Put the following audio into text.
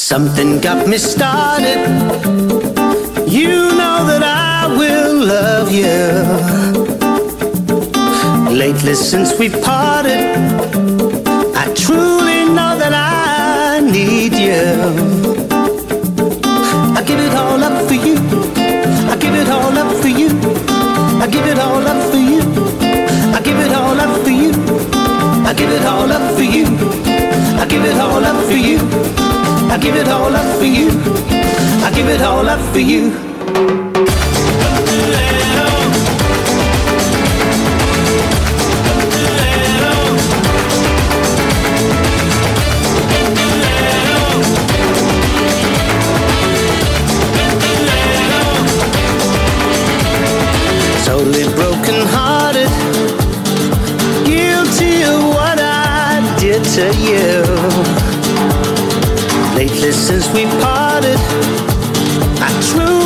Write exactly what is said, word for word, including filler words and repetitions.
Something got me started. You know that I will love you. Lately since we parted, I truly know that I need you. I give it all up for you. I give it all up for you. I give it all up for you. I give it all up for you. I give it all up for you. I give it all up for you. I give it all up for you. I give it all up for you. Totally broken hearted, guilty of what I did to you. Lately since we parted, I truly